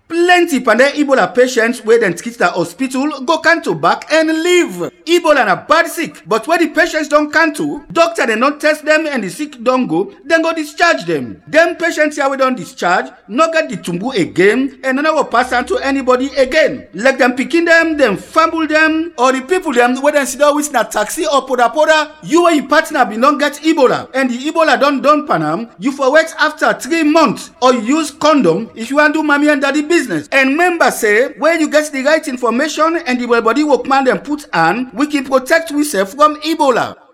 Plenty pandemic Ebola patients wey dem treat at hospital go canto back and leave. Ebola na bad sick, but when the patients don canto, doctor dem not test them and the sick don go, dem go discharge them. Dem patients here we don discharge, no get the tumbu again, and no go pass am to anybody again. Like dem pikin dem fumble them, or the people dem wey dem sit down with na taxi or poda, you and your partner bin don get Ebola, and the Ebola don panam, you for wait after 3 months, or you use condom if you want do mommy and daddy business. And remember say, when you get the right information and the body workman dem put on, we can protect ourselves from Ebola.